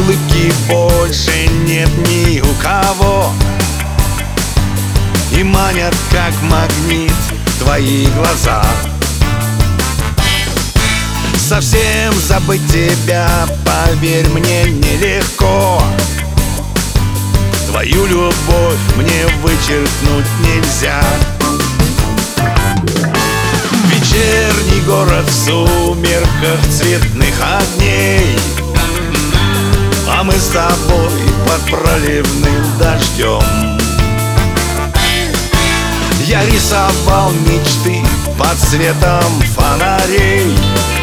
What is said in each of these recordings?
улыбки больше нет ни у кого, и манят, как магнит, твои глаза. Совсем забыть тебя, поверь мне, нелегко. Твою любовь мне вычеркнуть нельзя. Вечерний город в сумерках цветных огней, а мы с тобой под проливным дождем. Я рисовал мечты под светом фонарей,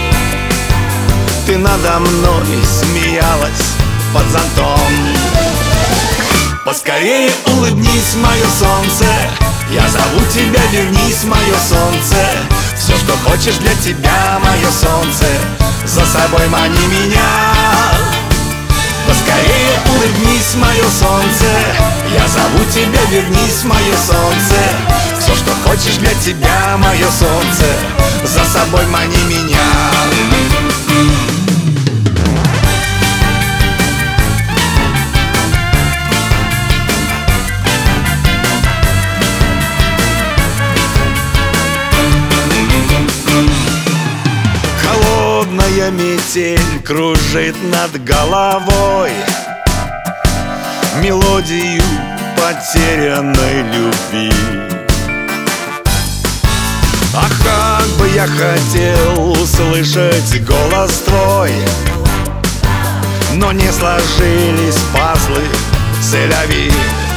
ты надо мной смеялась под зонтом. Поскорее улыбнись, мое солнце, я зову тебя, вернись, мое солнце. Все, что хочешь для тебя, мое солнце, за собой мани меня. Поскорее улыбнись, мое солнце, я зову тебя, вернись, мое солнце. Все, что хочешь для тебя, мое солнце, за собой мани меня. Холодная метель кружит над головой мелодию потерянной любви. Ах, как бы я хотел услышать голос твой, но не сложились пазлы целяви.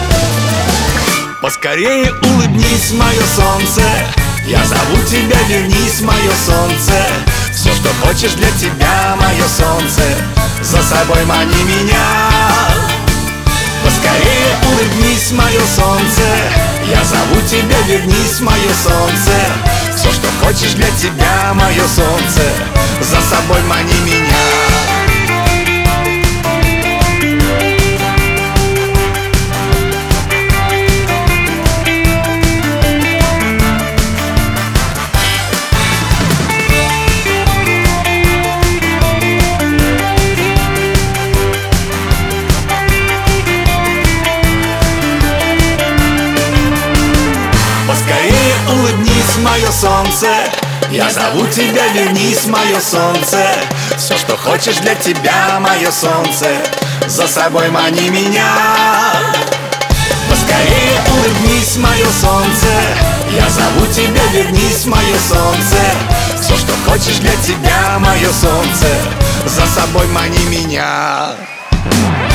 Поскорее улыбнись, мое солнце, я зову тебя, вернись, мое солнце. Все, что хочешь для тебя, мое солнце, за собой мани меня. Поскорее улыбнись, мое солнце, я зову тебя, вернись, мое солнце. Все, что хочешь для тебя, мое солнце, за собой мани меня. Поскорее улыбнись, мое солнце, я зову тебя, вернись, мое солнце. Все, что хочешь для тебя, мое солнце, за собой мани меня. Поскорее улыбнись, мое солнце, я зову тебя, вернись, мое солнце. Все, что хочешь для тебя, мое солнце, за собой мани меня.